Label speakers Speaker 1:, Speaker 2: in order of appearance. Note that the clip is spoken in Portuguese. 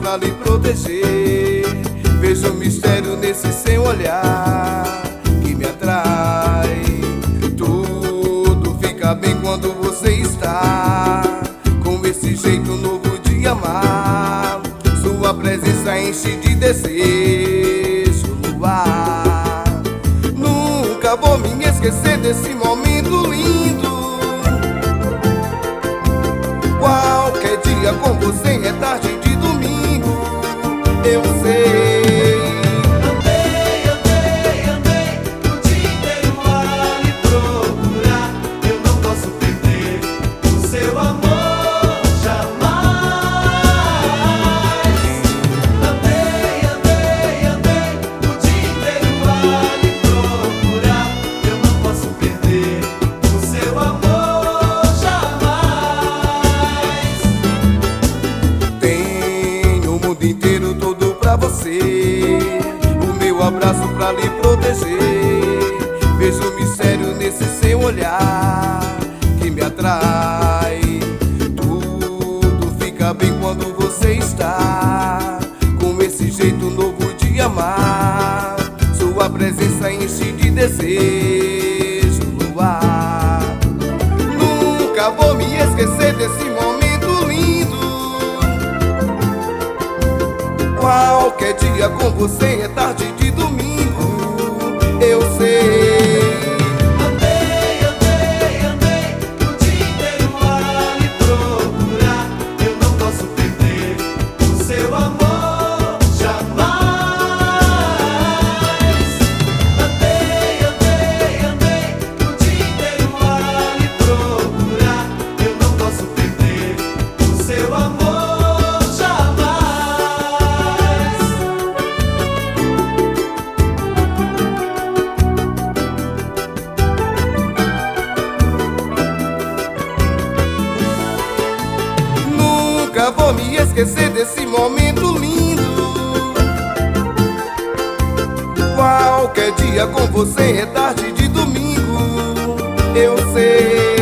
Speaker 1: pra lhe proteger. Vejo mistério nesse seu olhar que me atrai. Tudo fica bem quando você está com esse jeito novo de amar. Sua presença enche de desejo no ar. Nunca vou me esquecer desse momento lindo. Qualquer dia com você é tarde de domingo. Eu sei.
Speaker 2: Andei, andei, andei o dia inteiro a lhe procurar. Eu não posso perder o seu amor jamais. Andei, andei, andei o dia inteiro a lhe procurar. Eu não posso perder o seu amor jamais.
Speaker 1: Tenho o mundo inteiro todo pra você, o meu abraço pra lhe proteger. Vejo mistério nesse seu olhar que me atrai. Tudo fica bem quando você está com esse jeito novo de amar. Sua presença enche de desejo no ar. Nunca vou me esquecer desse momento lindo. Qualquer dia com você é tarde de domingo. Eu sei.
Speaker 2: Andei, andei, andei o dia inteiro a lhe procurar. Eu não posso perder o seu amor jamais. Andei, andei, andei o dia inteiro a lhe procurar. Eu não posso perder o seu amor jamais.
Speaker 1: Nunca vou me esquecer desse momento lindo. Qualquer dia com você é tarde de domingo. Eu sei.